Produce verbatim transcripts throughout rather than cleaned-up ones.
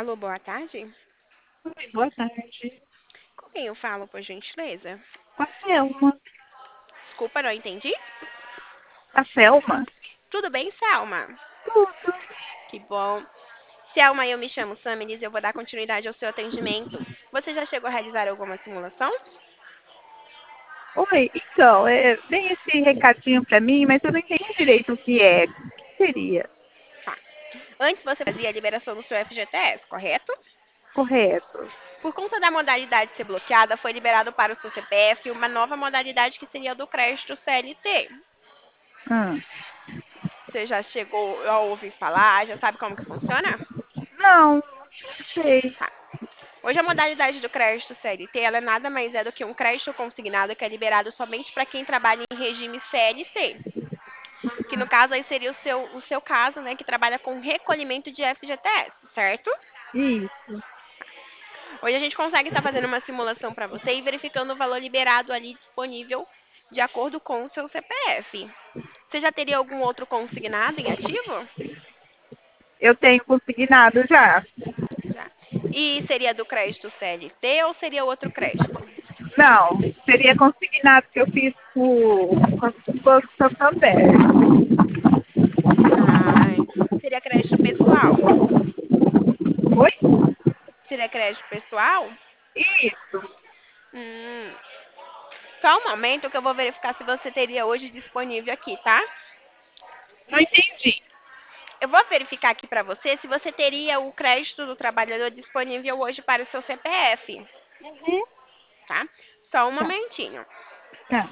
Alô, boa tarde. Oi, boa tarde. Com quem eu falo, por gentileza? A Selma. Desculpa, não entendi. A Selma? Tudo bem, Selma? Tudo. Que bom. Selma, eu me chamo Samiris e eu vou dar continuidade ao seu atendimento. Você já chegou a realizar alguma simulação? Oi, então, é, dei esse recadinho pra mim, mas eu não entendi direito o que é. O que seria? Tá. Antes você fazia a liberação do seu F G T S, correto? Correto. Por conta da modalidade ser bloqueada, foi liberado para o seu C P F uma nova modalidade que seria do crédito C L T. Hum. Você já chegou a ouvir falar? Já sabe como que funciona? Não, não sei. Tá. Hoje a modalidade do crédito C L T, ela é nada mais é do que um crédito consignado que é liberado somente para quem trabalha em regime C L T, que no caso aí seria o seu, o seu caso, né, que trabalha com recolhimento de F G T S, certo? Isso. Hoje a gente consegue estar fazendo uma simulação para você e verificando o valor liberado ali disponível de acordo com o seu C P F. Você já teria algum outro consignado em ativo? Eu tenho consignado já. Já. E seria do crédito C L T ou seria outro crédito? Não, seria consignado que eu fiz com, com o Banco Santander. Ai, seria crédito pessoal? Oi? Seria crédito pessoal? Isso. Hum. Só um momento que eu vou verificar se você teria hoje disponível aqui, tá? Não entendi. Eu vou verificar aqui para você se você teria o crédito do trabalhador disponível hoje para o seu C P F, Uhum. tá? Só um Tá, momentinho. tá.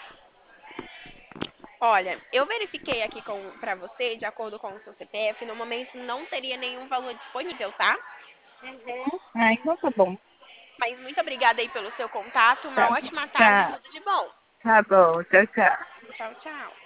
Olha, eu verifiquei aqui para você, de acordo com o seu C P F, no momento não teria nenhum valor disponível, tá? Uhum. Ah, então tá bom. Mas muito obrigada aí pelo seu contato, uma Tá, ótima tarde e tá, tudo de bom. tá bom. Tchau, tchau. Tchau, tchau.